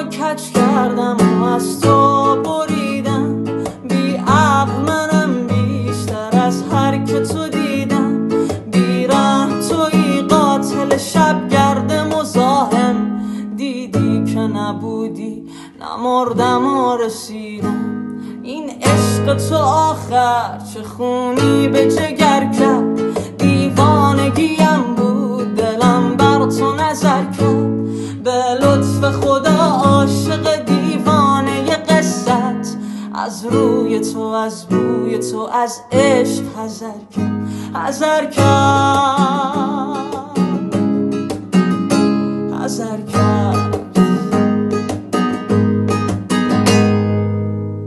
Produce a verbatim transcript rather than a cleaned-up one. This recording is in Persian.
کج کردم و از تو بریدم. بی عقل منم بیشتر از هر که تو دیدم. بی رحم توی قاتل شبگرد مزاحم. دیدی که نبودی نمردم و رسیدم. این عشق تو آخر چه خونی به جگر کرد. دیوانگیم بود دلم بر تو نظر کرد. به لطف خدا عاشق دیوانه قصت. از روی تو از بوی تو از عشق حذر کرد. حذر کرد حذر کرد